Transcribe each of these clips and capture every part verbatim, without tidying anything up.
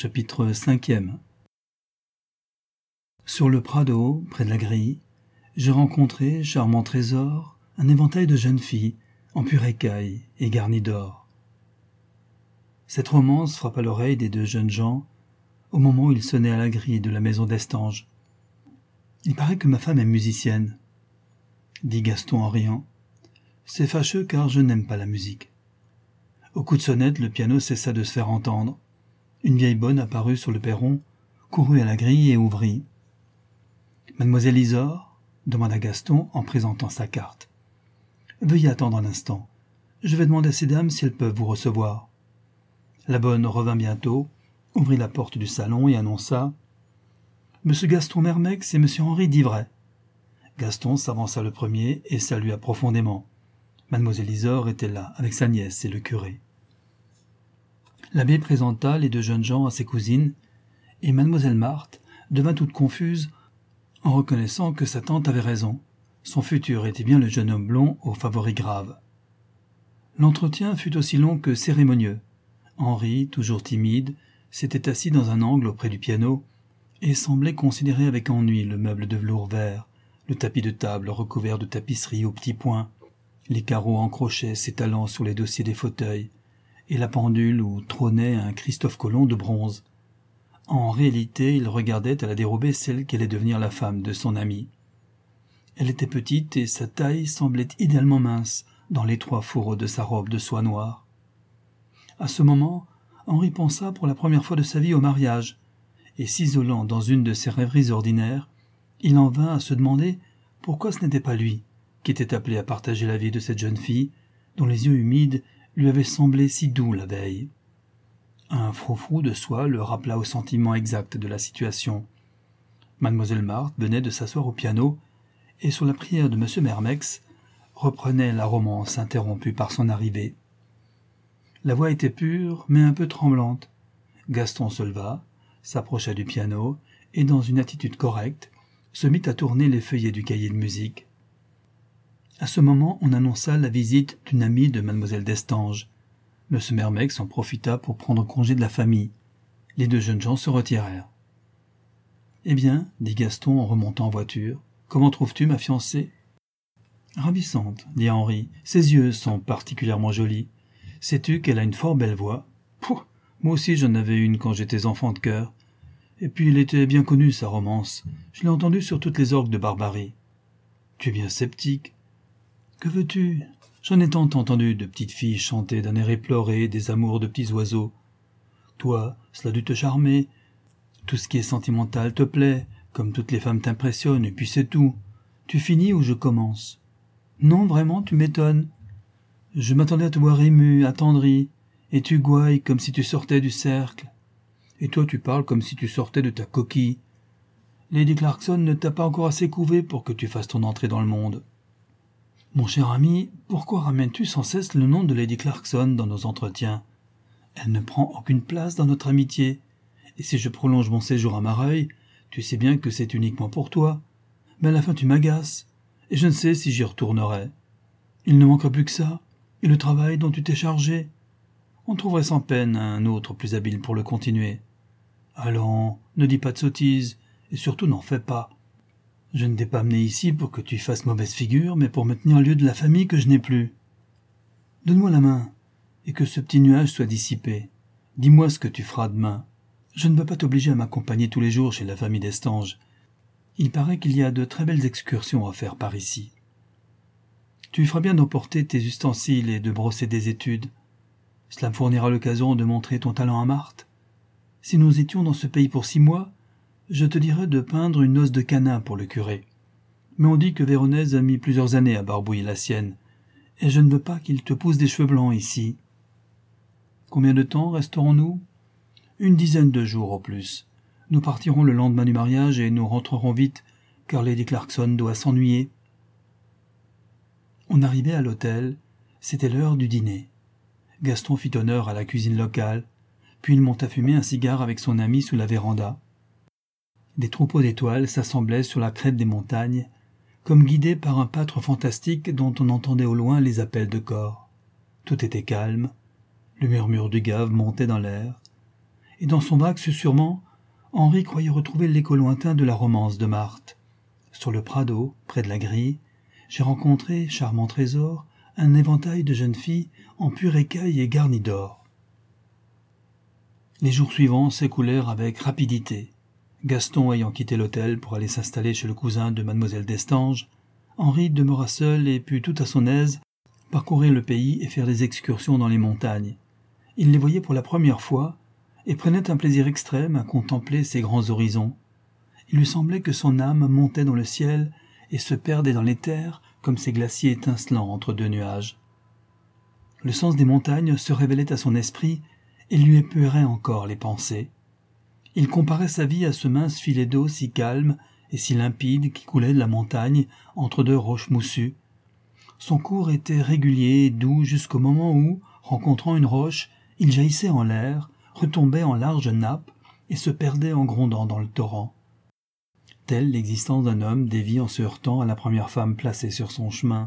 Chapitre cinquième. Sur le Prado, près de la grille, j'ai rencontré, charmant trésor, un éventail de jeunes filles, en pure écaille et garnies d'or. Cette romance frappa l'oreille des deux jeunes gens au moment où ils sonnaient à la grille de la maison d'Estanges. « Il paraît que ma femme est musicienne, » dit Gaston en riant. « C'est fâcheux car je n'aime pas la musique. » Au coup de sonnette, le piano cessa de se faire entendre. Une vieille bonne apparut sur le perron, courut à la grille et ouvrit. « Mademoiselle Isor ?» demanda Gaston en présentant sa carte. « Veuillez attendre un instant. Je vais demander à ces dames si elles peuvent vous recevoir. » La bonne revint bientôt, ouvrit la porte du salon et annonça « Monsieur Gaston Mermex et Monsieur Henri d'Ivray. » Gaston s'avança le premier et salua profondément. Mademoiselle Isor était là, avec sa nièce et le curé. L'abbé présenta les deux jeunes gens à ses cousines, et mademoiselle Marthe devint toute confuse en reconnaissant que sa tante avait raison. Son futur était bien le jeune homme blond aux favoris graves. L'entretien fut aussi long que cérémonieux. Henri, toujours timide, s'était assis dans un angle auprès du piano et semblait considérer avec ennui le meuble de velours vert, le tapis de table recouvert de tapisserie aux petits points, les carreaux en crochet s'étalant sur les dossiers des fauteuils, et la pendule où trônait un Christophe Colomb de bronze. En réalité, il regardait à la dérobée celle qui allait devenir la femme de son ami. Elle était petite et sa taille semblait idéalement mince dans l'étroit fourreau de sa robe de soie noire. À ce moment, Henri pensa pour la première fois de sa vie au mariage, et s'isolant dans une de ses rêveries ordinaires, il en vint à se demander pourquoi ce n'était pas lui qui était appelé à partager la vie de cette jeune fille dont les yeux humides lui avaient semblé si doux la veille. Un froufrou de soie le rappela au sentiment exact de la situation. Mademoiselle Marthe venait de s'asseoir au piano et, sur la prière de Monsieur Mermex, reprenait la romance interrompue par son arrivée. La voix était pure, mais un peu tremblante. Gaston se leva, s'approcha du piano et, dans une attitude correcte, se mit à tourner les feuillets du cahier de musique. À ce moment, on annonça la visite d'une amie de mademoiselle d'Estanges. Monsieur Mermex en profita pour prendre congé de la famille. Les deux jeunes gens se retirèrent. « Eh bien, dit Gaston en remontant en voiture, comment trouves-tu ma fiancée ?»« Ravissante, dit Henri. Ses yeux sont particulièrement jolis. Sais-tu qu'elle a une fort belle voix ? Pouh, moi aussi j'en avais une quand j'étais enfant de cœur. Et puis il était bien connu, sa romance. Je l'ai entendue sur toutes les orgues de Barbarie. Tu es bien sceptique. Que veux-tu ? J'en ai tant entendu de petites filles chanter d'un air éploré des amours de petits oiseaux. Toi, cela a dû te charmer. Tout ce qui est sentimental te plaît, comme toutes les femmes t'impressionnent, et puis c'est tout. Tu finis ou je commence ? Non, vraiment, tu m'étonnes. Je m'attendais à te voir ému, attendri, et tu gouailles comme si tu sortais du cercle. Et toi, tu parles comme si tu sortais de ta coquille. Lady Clarkson ne t'a pas encore assez couvé pour que tu fasses ton entrée dans le monde. Mon cher ami, pourquoi ramènes-tu sans cesse le nom de Lady Clarkson dans nos entretiens ? Elle ne prend aucune place dans notre amitié, et si je prolonge mon séjour à Mareuil, tu sais bien que c'est uniquement pour toi. Mais à la fin tu m'agaces, et je ne sais si j'y retournerai. Il ne manquerait plus que ça, et le travail dont tu t'es chargé. On trouverait sans peine un autre plus habile pour le continuer. Allons, ne dis pas de sottises, et surtout n'en fais pas. Je ne t'ai pas amené ici pour que tu fasses mauvaise figure, mais pour me tenir lieu de la famille que je n'ai plus. Donne-moi la main, et que ce petit nuage soit dissipé. Dis-moi ce que tu feras demain. Je ne veux pas t'obliger à m'accompagner tous les jours chez la famille d'Estanges. Il paraît qu'il y a de très belles excursions à faire par ici. Tu feras bien d'emporter tes ustensiles et de brosser des études. Cela me fournira l'occasion de montrer ton talent à Marthe. Si nous étions dans ce pays pour six mois, je te dirais de peindre une noce de Cana pour le curé. Mais on dit que Véronèse a mis plusieurs années à barbouiller la sienne, et je ne veux pas qu'il te pousse des cheveux blancs ici. Combien de temps resterons-nous ? Une dizaine de jours au plus. Nous partirons le lendemain du mariage et nous rentrerons vite, car Lady Clarkson doit s'ennuyer. On arrivait à l'hôtel, c'était l'heure du dîner. Gaston fit honneur à la cuisine locale, puis il monta fumer un cigare avec son ami sous la véranda. Des troupeaux d'étoiles s'assemblaient sur la crête des montagnes, comme guidés par un pâtre fantastique dont on entendait au loin les appels de cor. Tout était calme, le murmure du gave montait dans l'air, et dans son vague susurrement, Henri croyait retrouver l'écho lointain de la romance de Marthe. Sur le Prado, près de la grille, j'ai rencontré, charmant trésor, un éventail de jeunes filles en pure écaille et garnies d'or. Les jours suivants s'écoulèrent avec rapidité. Gaston ayant quitté l'hôtel pour aller s'installer chez le cousin de mademoiselle Destange, Henri demeura seul et put tout à son aise parcourir le pays et faire des excursions dans les montagnes. Il les voyait pour la première fois et prenait un plaisir extrême à contempler ces grands horizons. Il lui semblait que son âme montait dans le ciel et se perdait dans les terres comme ces glaciers étincelants entre deux nuages. Le sens des montagnes se révélait à son esprit et lui épeurait encore les pensées. Il comparait sa vie à ce mince filet d'eau si calme et si limpide qui coulait de la montagne entre deux roches moussues. Son cours était régulier et doux jusqu'au moment où, rencontrant une roche, il jaillissait en l'air, retombait en large nappe et se perdait en grondant dans le torrent. Telle l'existence d'un homme dévie en se heurtant à la première femme placée sur son chemin.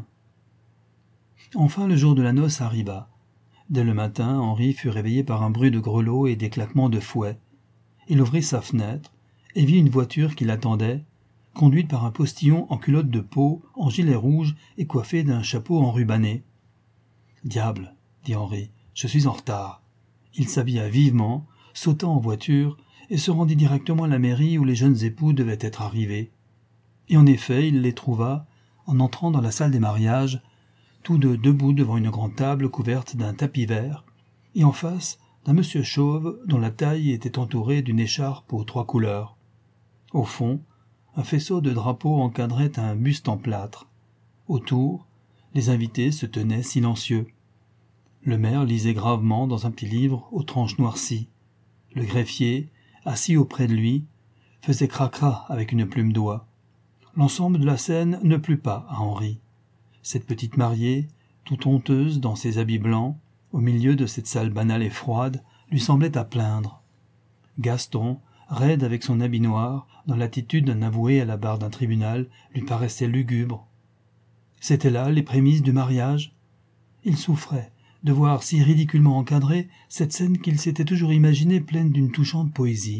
Enfin le jour de la noce arriva. Dès le matin, Henri fut réveillé par un bruit de grelots et des claquements de fouet. Il ouvrit sa fenêtre et vit une voiture qui l'attendait, conduite par un postillon en culotte de peau, en gilet rouge et coiffé d'un chapeau enrubanné. « Diable !» dit Henri, « je suis en retard. » Il s'habilla vivement, sauta en voiture et se rendit directement à la mairie où les jeunes époux devaient être arrivés. Et en effet, il les trouva, en entrant dans la salle des mariages, tous deux debout devant une grande table couverte d'un tapis vert, et en face d'un monsieur chauve dont la taille était entourée d'une écharpe aux trois couleurs. Au fond, un faisceau de drapeaux encadrait un buste en plâtre. Autour, les invités se tenaient silencieux. Le maire lisait gravement dans un petit livre aux tranches noircies. Le greffier, assis auprès de lui, faisait cracra avec une plume d'oie. L'ensemble de la scène ne plut pas à Henri. Cette petite mariée, toute honteuse dans ses habits blancs, au milieu de cette salle banale et froide, lui semblait à plaindre. Gaston, raide avec son habit noir, dans l'attitude d'un avoué à la barre d'un tribunal, lui paraissait lugubre. C'étaient là les prémices du mariage. Il souffrait de voir si ridiculement encadrée cette scène qu'il s'était toujours imaginée pleine d'une touchante poésie.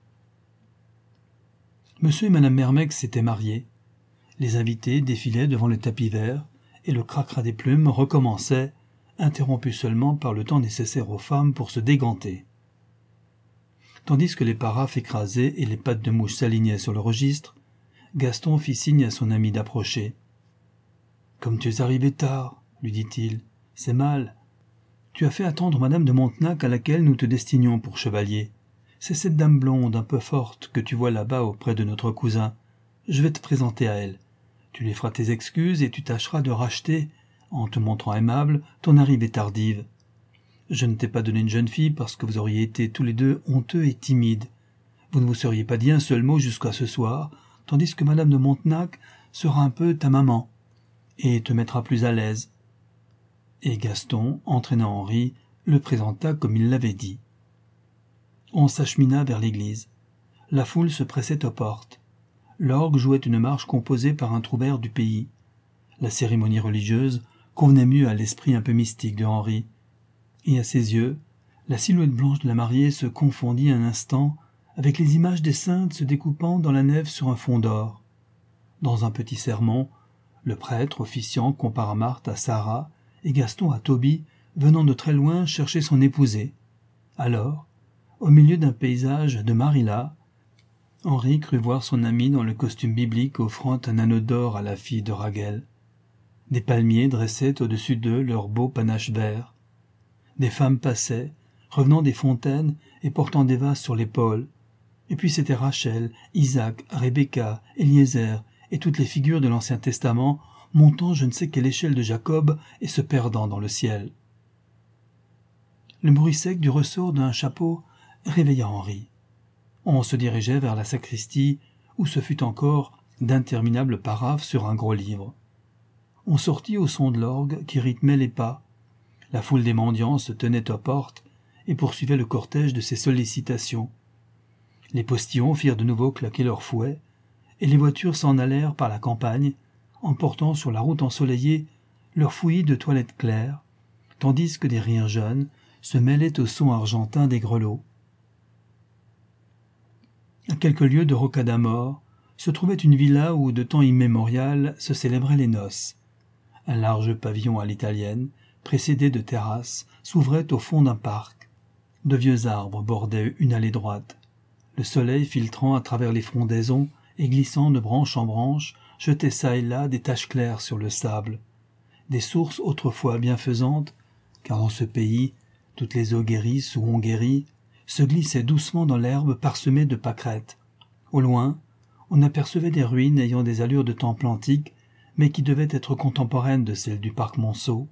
Monsieur et madame Mermec s'étaient mariés. Les invités défilaient devant le tapis vert, et le cracra des plumes recommençait, interrompu seulement par le temps nécessaire aux femmes pour se déganter. Tandis que les paraphes écrasés et les pattes de mouche s'alignaient sur le registre, Gaston fit signe à son ami d'approcher. « Comme tu es arrivé tard, lui dit-il, c'est mal. Tu as fait attendre madame de Montenac à laquelle nous te destinions pour chevalier. C'est cette dame blonde un peu forte que tu vois là-bas auprès de notre cousin. Je vais te présenter à elle. Tu lui feras tes excuses et tu tâcheras de racheter, en te montrant aimable, ton arrivée tardive. Je ne t'ai pas donné une jeune fille parce que vous auriez été tous les deux honteux et timides. Vous ne vous seriez pas dit un seul mot jusqu'à ce soir, tandis que madame de Montenac sera un peu ta maman, et te mettra plus à l'aise. » Et Gaston, entraînant Henri, le présenta comme il l'avait dit. On s'achemina vers l'église. La foule se pressait aux portes. L'orgue jouait une marche composée par un trouvère du pays. La cérémonie religieuse convenait mieux à l'esprit un peu mystique de Henri. Et à ses yeux, la silhouette blanche de la mariée se confondit un instant avec les images des saintes se découpant dans la nef sur un fond d'or. Dans un petit sermon, le prêtre officiant compara Marthe à Sarah et Gaston à Tobie, venant de très loin chercher son épousée. Alors, au milieu d'un paysage de Marilla, Henri crut voir son ami dans le costume biblique offrant un anneau d'or à la fille de Raguel. Des palmiers dressaient au-dessus d'eux leurs beaux panaches verts. Des femmes passaient, revenant des fontaines et portant des vases sur l'épaule. Et puis c'étaient Rachel, Isaac, Rebecca, Eliezer et toutes les figures de l'Ancien Testament montant je ne sais quelle échelle de Jacob et se perdant dans le ciel. Le bruit sec du ressort d'un chapeau réveilla Henri. On se dirigeait vers la sacristie, où ce fut encore d'interminables paraphes sur un gros livre. On sortit au son de l'orgue qui rythmait les pas. La foule des mendiants se tenait aux portes et poursuivait le cortège de ses sollicitations. Les postillons firent de nouveau claquer leurs fouets, et les voitures s'en allèrent par la campagne, emportant sur la route ensoleillée leur fouillis de toilettes claires, tandis que des rires jeunes se mêlaient au son argentin des grelots. quelques lieues de Rocadamor, se trouvait une villa où, de temps immémorial, se célébraient les noces. Un large pavillon à l'italienne, précédé de terrasses, s'ouvrait au fond d'un parc. De vieux arbres bordaient une allée droite. Le soleil filtrant à travers les frondaisons et glissant de branche en branche, jetait çà et là des taches claires sur le sable. Des sources autrefois bienfaisantes, car dans ce pays, toutes les eaux guérissent ou ont guéri, se glissaient doucement dans l'herbe parsemée de pâquerettes. Au loin, on apercevait des ruines ayant des allures de temple antique, mais qui devaient être contemporaines de celles du parc Monceau.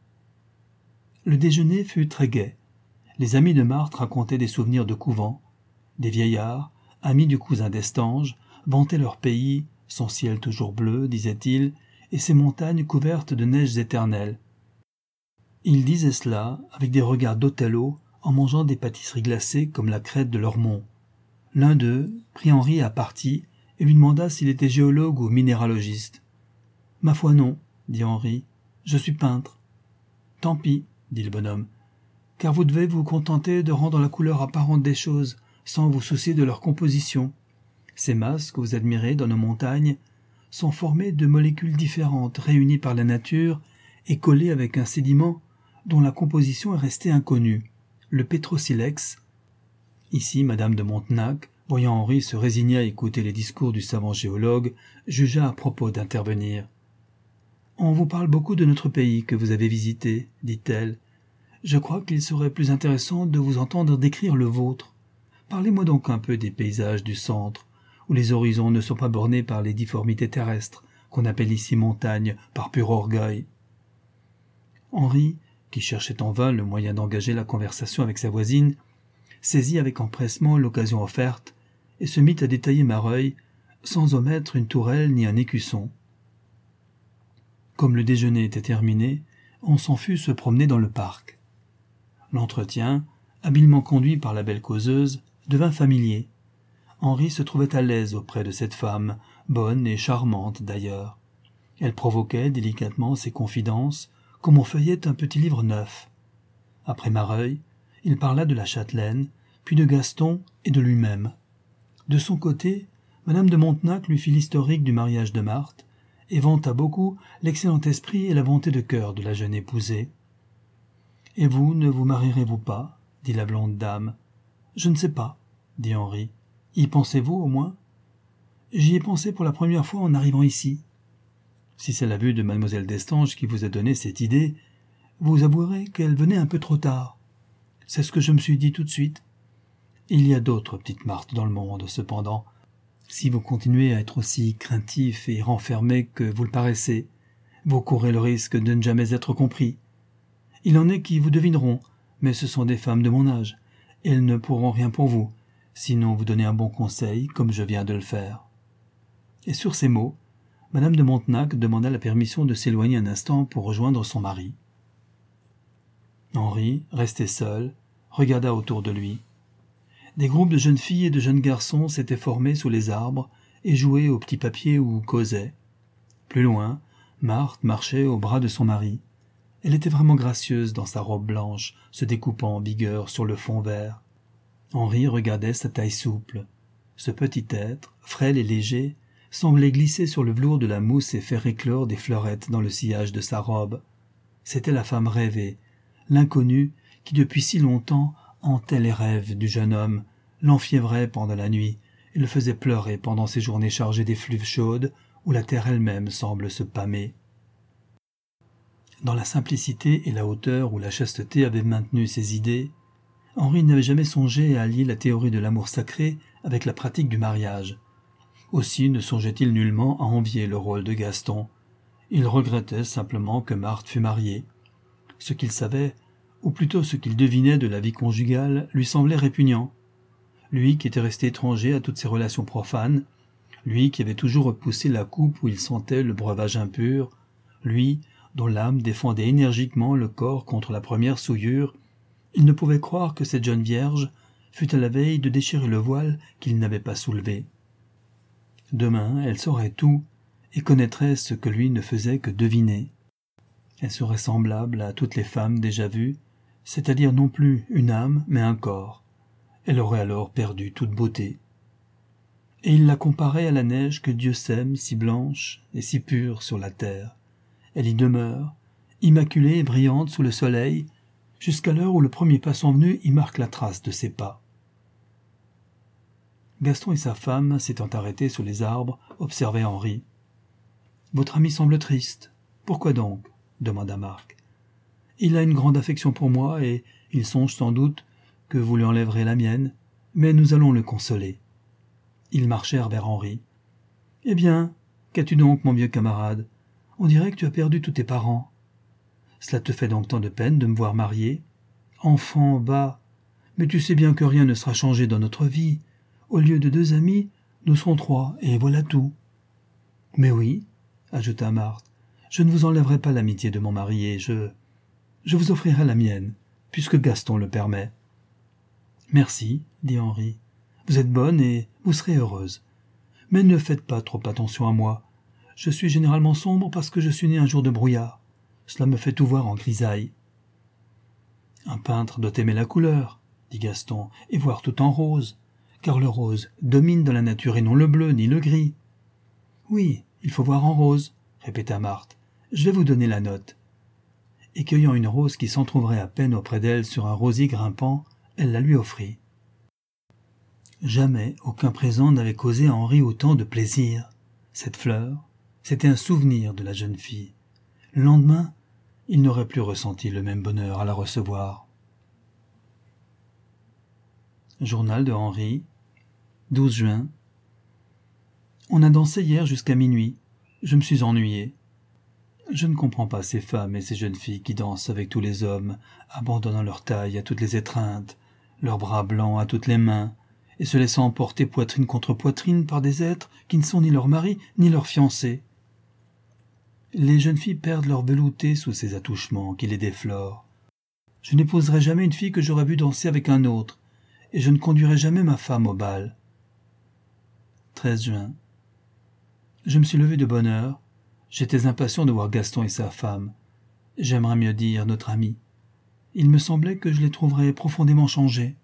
Le déjeuner fut très gai. Les amis de Marthe racontaient des souvenirs de couvent. Des vieillards, amis du cousin d'Estanges, vantaient leur pays, son ciel toujours bleu, disaient-ils, et ses montagnes couvertes de neiges éternelles. Ils disaient cela avec des regards d'Othello en mangeant des pâtisseries glacées comme la crête de Lormont. L'un d'eux prit Henri à partie et lui demanda s'il était géologue ou minéralogiste. « Ma foi non, dit Henri, je suis peintre. »« Tant pis, dit le bonhomme, car vous devez vous contenter de rendre la couleur apparente des choses, sans vous soucier de leur composition. Ces masses que vous admirez dans nos montagnes sont formées de molécules différentes réunies par la nature et collées avec un sédiment dont la composition est restée inconnue, le pétrosilex. » Ici, Madame de Montenac, voyant Henri se résigner à écouter les discours du savant géologue, jugea à propos d'intervenir. « On vous parle beaucoup de notre pays que vous avez visité, dit-elle. Je crois qu'il serait plus intéressant de vous entendre décrire le vôtre. Parlez-moi donc un peu des paysages du centre, où les horizons ne sont pas bornés par les difformités terrestres, qu'on appelle ici montagnes par pur orgueil. » Henri, qui cherchait en vain le moyen d'engager la conversation avec sa voisine, saisit avec empressement l'occasion offerte et se mit à détailler Mareuil, sans omettre une tourelle ni un écusson. Comme le déjeuner était terminé, on s'en fut se promener dans le parc. L'entretien, habilement conduit par la belle causeuse, devint familier. Henri se trouvait à l'aise auprès de cette femme, bonne et charmante d'ailleurs. Elle provoquait délicatement ses confidences, comme on feuillait un petit livre neuf. Après Mareuil, il parla de la châtelaine, puis de Gaston et de lui-même. De son côté, Madame de Montenac lui fit l'historique du mariage de Marthe, et vanta beaucoup l'excellent esprit et la bonté de cœur de la jeune épousée. « Et vous, ne vous marierez-vous pas ?» dit la blonde dame. « Je ne sais pas, » dit Henri. « Y pensez-vous au moins ?»« J'y ai pensé pour la première fois en arrivant ici. Si c'est la vue de mademoiselle d'Estanges qui vous a donné cette idée, vous avouerez qu'elle venait un peu trop tard. C'est ce que je me suis dit tout de suite. Il y a d'autres petites Marthes dans le monde, cependant. Si vous continuez à être aussi craintif et renfermé que vous le paraissez, vous courez le risque de ne jamais être compris. Il en est qui vous devineront, mais ce sont des femmes de mon âge. Elles ne pourront rien pour vous, sinon vous donner un bon conseil, comme je viens de le faire. » Et sur ces mots, Madame de Montenac demanda la permission de s'éloigner un instant pour rejoindre son mari. Henri, resté seul, regarda autour de lui. Des groupes de jeunes filles et de jeunes garçons s'étaient formés sous les arbres et jouaient au petit papier ou causaient. Plus loin, Marthe marchait au bras de son mari. Elle était vraiment gracieuse dans sa robe blanche, se découpant en vigueur sur le fond vert. Henri regardait sa taille souple. Ce petit être, frêle et léger, semblait glisser sur le velours de la mousse et faire éclore des fleurettes dans le sillage de sa robe. C'était la femme rêvée, l'inconnue qui depuis si longtemps hantait les rêves du jeune homme, l'enfiévrait pendant la nuit et le faisait pleurer pendant ces journées chargées d'effluves chaudes où la terre elle-même semble se pâmer. Dans la simplicité et la hauteur où la chasteté avait maintenu ses idées, Henri n'avait jamais songé à allier la théorie de l'amour sacré avec la pratique du mariage. Aussi ne songeait-il nullement à envier le rôle de Gaston. Il regrettait simplement que Marthe fût mariée. Ce qu'il savait, ou plutôt ce qu'il devinait de la vie conjugale, lui semblait répugnant. Lui qui était resté étranger à toutes ces relations profanes, lui qui avait toujours repoussé la coupe où il sentait le breuvage impur, lui dont l'âme défendait énergiquement le corps contre la première souillure, il ne pouvait croire que cette jeune vierge fût à la veille de déchirer le voile qu'il n'avait pas soulevé. Demain, elle saurait tout et connaîtrait ce que lui ne faisait que deviner. Elle serait semblable à toutes les femmes déjà vues, c'est-à-dire non plus une âme, mais un corps. Elle aurait alors perdu toute beauté. et il la comparait à la neige que Dieu sème si blanche et si pure sur la terre. Elle y demeure, immaculée et brillante sous le soleil, jusqu'à l'heure où le premier passant venu y marque la trace de ses pas. Gaston et sa femme, s'étant arrêtés sous les arbres, observaient Henri. « Votre ami semble triste. Pourquoi donc ?» demanda Marc. « Il a une grande affection pour moi et il songe sans doute que vous lui enlèverez la mienne, mais nous allons le consoler. » Ils marchèrent vers Henri. « Eh bien, qu'as-tu donc, mon vieux camarade ? On dirait que tu as perdu tous tes parents. Cela te fait donc tant de peine de me voir marié ? Enfant, bah, mais tu sais bien que rien ne sera changé dans notre vie. Au lieu de deux amis, nous serons trois, et voilà tout. »« Mais oui, » ajouta Marthe, « je ne vous enlèverai pas l'amitié de mon mari et je... je vous offrirai la mienne, puisque Gaston le permet. »« Merci, » dit Henri. « Vous êtes bonne et vous serez heureuse. Mais ne faites pas trop attention à moi. Je suis généralement sombre parce que je suis né un jour de brouillard. Cela me fait tout voir en grisaille. »« Un peintre doit aimer la couleur, » dit Gaston, « et voir tout en rose, car le rose domine dans la nature et non le bleu ni le gris. »« Oui, il faut voir en rose, » répéta Marthe. « Je vais vous donner la note. » Et cueillant une rose qui s'entr'ouvrait à peine auprès d'elle sur un rosier grimpant, elle la lui offrit. Jamais aucun présent n'avait causé à Henri autant de plaisir. Cette fleur, c'était un souvenir de la jeune fille. Le lendemain, il n'aurait plus ressenti le même bonheur à la recevoir. Journal de Henri, douze juin. On a dansé hier jusqu'à minuit. Je me suis ennuyé. Je ne comprends pas ces femmes et ces jeunes filles qui dansent avec tous les hommes, abandonnant leur taille à toutes les étreintes, leurs bras blancs à toutes les mains, et se laissant emporter poitrine contre poitrine par des êtres qui ne sont ni leurs maris ni leurs fiancés. Les jeunes filles perdent leur velouté sous ces attouchements qui les déflorent. Je n'épouserai jamais une fille que j'aurais vue danser avec un autre, et je ne conduirai jamais ma femme au bal. treize juin. Je me suis levé de bonne heure. J'étais impatient de voir Gaston et sa femme. J'aimerais mieux dire notre ami. Il me semblait que je les trouverais profondément changés.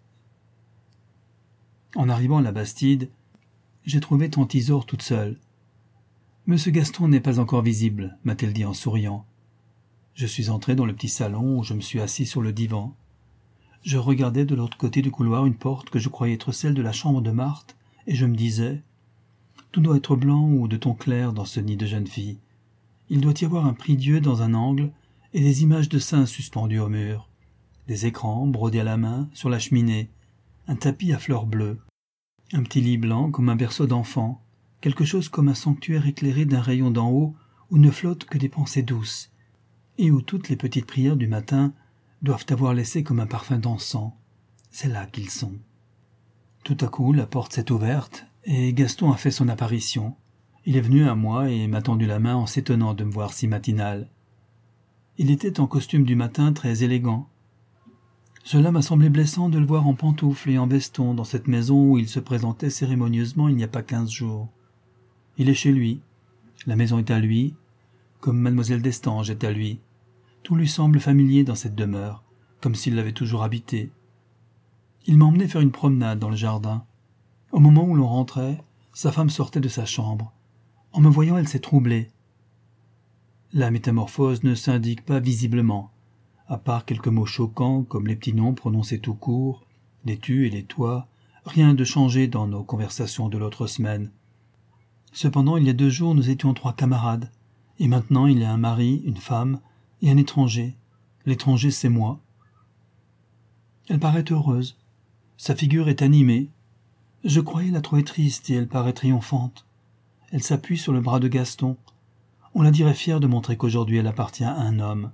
En arrivant à la Bastide, j'ai trouvé tante Isaure toute seule. « Monsieur Gaston n'est pas encore visible, » m'a-t-elle dit en souriant. Je suis entré dans le petit salon où je me suis assis sur le divan. Je regardais de l'autre côté du couloir une porte que je croyais être celle de la chambre de Marthe, et je me disais « Tout doit être blanc ou de ton clair dans ce nid de jeune fille. Il doit y avoir un prie-dieu dans un angle et des images de saints suspendues au mur, des écrans brodés à la main sur la cheminée, un tapis à fleurs bleues, un petit lit blanc comme un berceau d'enfant, quelque chose comme un sanctuaire éclairé d'un rayon d'en haut où ne flottent que des pensées douces, et où toutes les petites prières du matin doivent avoir laissé comme un parfum d'encens. C'est là qu'ils sont. » Tout à coup, la porte s'est ouverte, et Gaston a fait son apparition. Il est venu à moi et m'a tendu la main en s'étonnant de me voir si matinal. Il était en costume du matin très élégant. Cela m'a semblé blessant de le voir en pantoufles et en veston dans cette maison où il se présentait cérémonieusement il n'y a pas quinze jours. Il est chez lui, la maison est à lui, comme mademoiselle Destange est à lui. Tout lui semble familier dans cette demeure, comme s'il l'avait toujours habitée. Il m'a emmené faire une promenade dans le jardin. Au moment où l'on rentrait, sa femme sortait de sa chambre. En me voyant, elle s'est troublée. La métamorphose ne s'indique pas visiblement, à part quelques mots choquants comme les petits noms prononcés tout court, les tu et les toi, rien de changé dans nos conversations de l'autre semaine. Cependant, il y a deux jours, nous étions trois camarades, et maintenant il y a un mari, une femme et un étranger. L'étranger, c'est moi. Elle paraît heureuse. Sa figure est animée. Je croyais la trouver triste et elle paraît triomphante. Elle s'appuie sur le bras de Gaston. On la dirait fière de montrer qu'aujourd'hui elle appartient à un homme.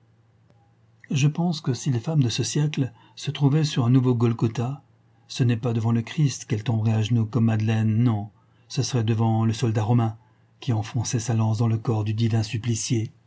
Je pense que si les femmes de ce siècle se trouvaient sur un nouveau Golgotha, ce n'est pas devant le Christ qu'elles tomberaient à genoux comme Madeleine, non, ce serait devant le soldat romain qui enfonçait sa lance dans le corps du divin supplicié.